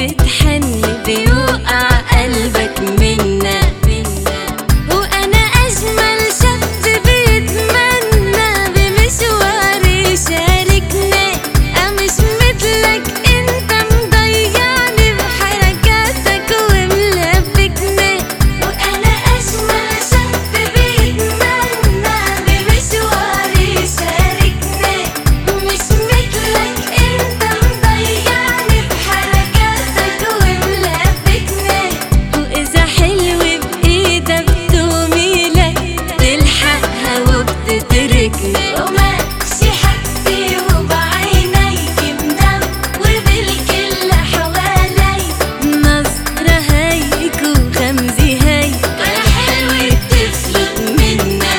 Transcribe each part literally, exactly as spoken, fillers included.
بتحن بيوقع قلبك منا. وانا اجمل شاب بيتمنى بمشوار يشاركنا. مش مثلك انت مضيعني بحركاتك وملبكنا. وانا اجمل شاب بيتمنى بمشوار يشاركنا. مش مثلك انت مضيعني بحركاتك وملبكنا. واذا حلو بايدها بتوميلك تلحقها وبتتركنا. وماشي حدي وبعينيك مدم وبالكل حوالي. نظرة هيك وغمزة هيك ولا حلوة بتفلت منا.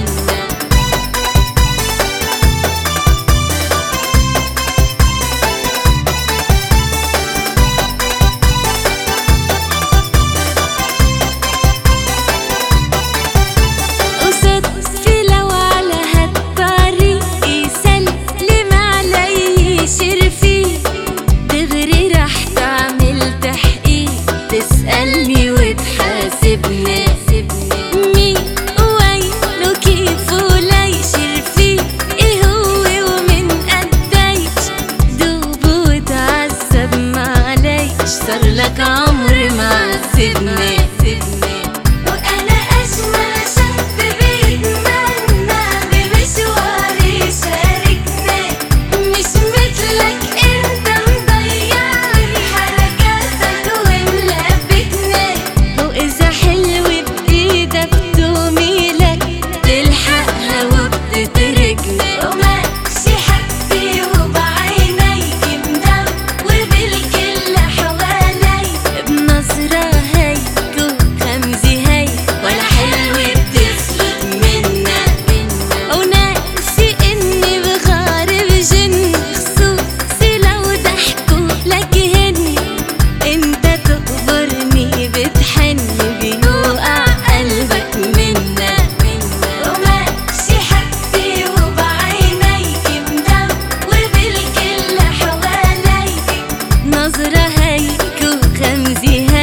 وصدفة لو على هالطريق يسلم علي شرفي. دغري رح تعمل تحقيق تسألني وتحاسبني. مين ووينه كيف وليش رفيق ايه هو ومن قديش. دوب وتعذب معليش صارلك عمر معذبني. وانا اجمل شاب بيتمنى بمشوار يشاركنا. مش مثلك انت مضيعني بحركاتك وملبكنا. واذا حلوة بايدها بتوميلك تلحقها وبتتركنا. وماشي حدي وبعينيك مدم وبالكل حوالي. بنظرة هيك وغمزة هيك ولا حلوة بتفلت منا. وناسي اني بغار بجن خصوصي لو ضحكوا لك هني. انت تقبرني بتحن بيوقع قلبك منا. وماشي حدي وبعينيك مدم وبالكل حوالي. نظرة هيك وغمزة